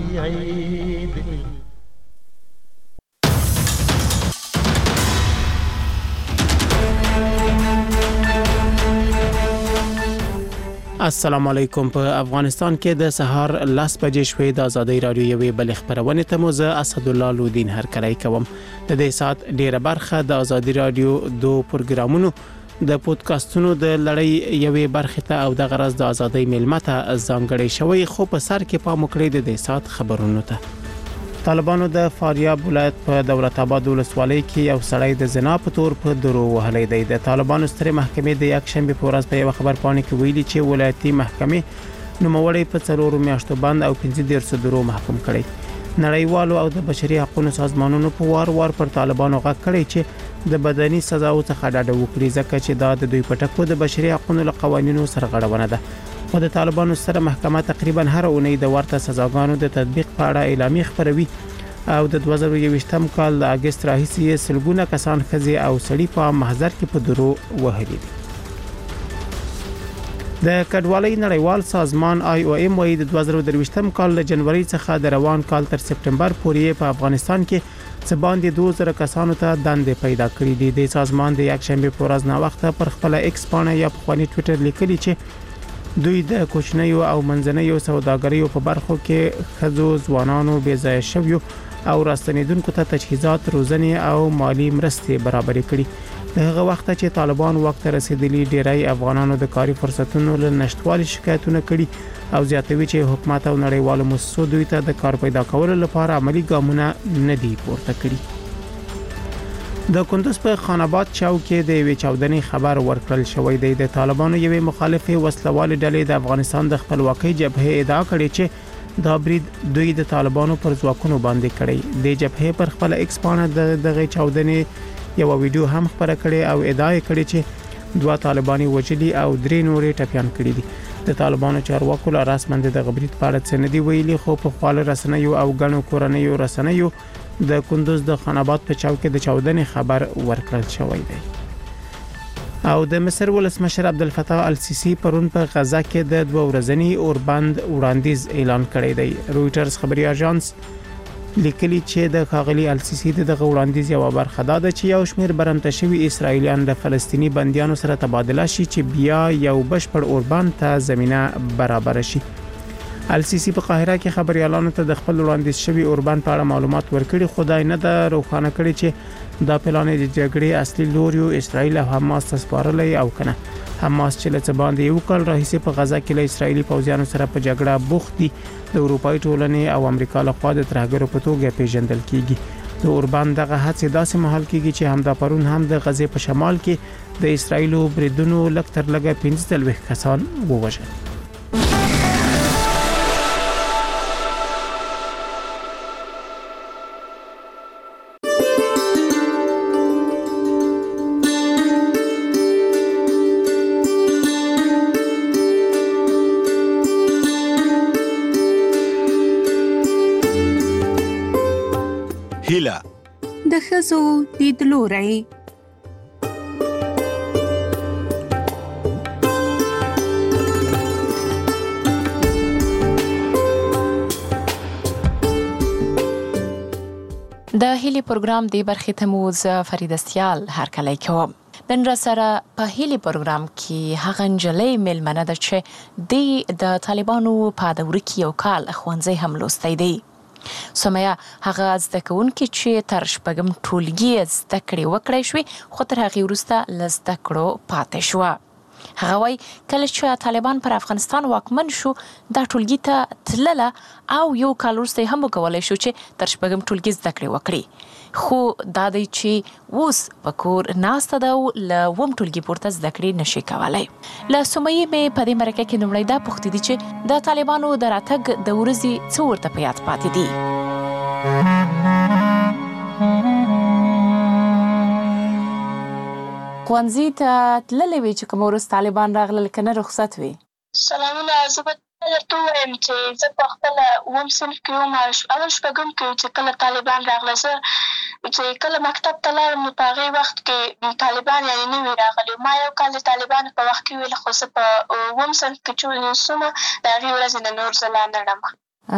عيد. السلام علیکم. په افغانستان کې د سهار 10 بجې شوې د ازادي رادیو یوې بل خبرونه ته مو زه اسدالله لودین هرکلی کوم. د دې سات ډیره برخه د ازادي رادیو دو پروګرامونو د پودکاسټونو د لړۍ یوې برخه ته او د غرض د ازادي ملمت ځانګړی شوی، خو په سر کې پام وکړئ د دې سات خبرونو ته. طالبانو د فاریاب ولایت په دولت آباد ولسوالۍ کې یو سړی د زنا په تور په درو وهلی دی. د طالبانو سترې محکمې د یک شنبه په ورځ په یو خبر پاڼه کې ویلي چې ولایتي محکمې نوموړی په 4 میاشتو بند او 15 درو محکوم کړی. نړیوالو او د بشري حقوقو سازمانونو په وار پر طالبانو غږ کړی چې د بدني سزاو څخه ډډه وکړي، ځکه چې دا د دوی په ټکو د بشري حقوقو قوانینو سرغړونه ده. خو د طالبانو سره محکمه تقریبا هر اونۍ د ورته سزاګانو د تطبیق په اړه اعلامیه خپروي او د 2021م کال د اگست راهیسې سلګونه کسان خزي او سړي په محضر کې په درو وهلي دي. د کډوالۍ نړیوال سازمان IOM وايي د 2023م کال له جنوري څخه د روان کال تر سپټمبر پورې په افغانستان کې څه باندې 2000 کسانو ته دندې پیدا کړې دي. د سازمان د یک شنبه په ورځ نا وخت پر خپل ایکس پاڼه یا په خپل ټوئیټر لیکلي چې دوی د کوچنیو او منځنیو سوداګریو په برخو کې خزو ځوانانو بې ځای شویو او راستنیدونکو ته تجهیزات، روزنې او مالی مرستې برابرې کړي. د هغه وخت چې طالبان وخت رسیدلی ډیری افغانانو د کاري فرصتونو له نشټوالي شکایتونه کړي او زیاتوي چې حکومت او نړیوالو مؤسسو دوی ته د کار پیدا کولو لپاره عملی ګامونه نه دي پورته کړي. د کندوز په خان آباد چوک کې د یوې چاودنې خبر ورکړل شوی دی. د طالبانو یوې مخالفه وسلوال ډلې د افغانستان د خپلواکۍ جبهه ادعا کړې چې دا برید دوی د طالبانو پر ځواکونو باندې کړی. د جبهه پر خپل ایکس پاڼه دغه چاودنې یو ویډیو هم خبره کړې او ادعا کړې چې 2 طالباني وجلي او 3 نورې ټپيان کړي دي. د طالبانو چارواکو له رسمن د غبرید په اړه څه نه دی ویلي، خو په خپل رسنیو او غنو کورنیو رسنیو د کندوز د خان آباد په چوک کې د چاودنې خبر ورکړل شوی دی. او د مصر ولسمشر عبدالفتاح السیسی پرون په غزه کې د 2 ورځنی اوربند وړاندیز اعلان کړی دی. رويټرز خبري اژانس لیکلي چې د خاغلی السیسی دغه وړاندیز یو برخه ده چې یو شمېر برمته شوی اسرایلیان د فلسطینی بنديانو سره تبادله شي چې بیا یو بشپړ اوربند ته زمينه برابر شي. السیسی په قاهره کې خبريالانو ته د خپل وړاندیز شوی اوربند په اړه معلومات ورکړي، خدای نه د روښانه کړي چې دا پلان د جګړې اصلي لوریو اسرایل او حماس ته سپارلی او کنه. حماس چې له څه باندې یو کال راهیسې په غزه کې له اسرایلی پوځیانو سره په جګړه بوخت دي، د اروپאי ټولنې او امریکا له خوا د ترهګرو په توګه پیژندل کیږي. د اوربند دغه هڅې داسې مهال کیږي چې همدا پرون هم د غزې په شمال کې د اسرایلو بریدونو لږ تر لږه 15 کسان ووژل. د ښځو لیدلوری. د هیلي پروګرام دی برخې ته مو زه فرید استیال هرکلی کوم. نن را سره په هیلي پروګرام کې هغه نجلۍ میلمنه ده چې د طالبانو په دوره کې یو کال ښوونځی هم لوستی دی. سمیه هغه زده کوونکې چې تر شپږم ټولګي زده کړې وکړی شوې، خو تر هغې وروسته له زده کړو پاتې شوه. هغه وایي کله چې طالبان پر افغانستان واکمن شو دا ټولګي ته تلله او یو کال وروسته هم وکولی شو چې تر شپږم ټولګي زده کړې وکړي، خو دا دی چې اوس په کور ناسته ده او له اووم ټولګي پورته زده کړې نشي کولی. له سمیې مې په دې مرکه کې لومړی دا پوښتې دي چې د طالبانو د راتګ د ورځې څه ورته په یاد پاتې دي. ښوونځي ته تللی وې چې کوم ورځ طالبان راغلل که نه رخصت وې؟ سلامونه. زه به درته ووایم چې زه په خپله اووم صنف کې وم، اول شپږم کې چې کله طالبان راغله. زه چې کله مکتب ته لاړم نو په هغې وخت کې طالبان یعنې نه وي راغلي. ما یو کال د طالبانو په وخت کې ویل، خو زه په اووم صنف کې چې سومه د هغې ورځې نه نور زه لا نه ړم.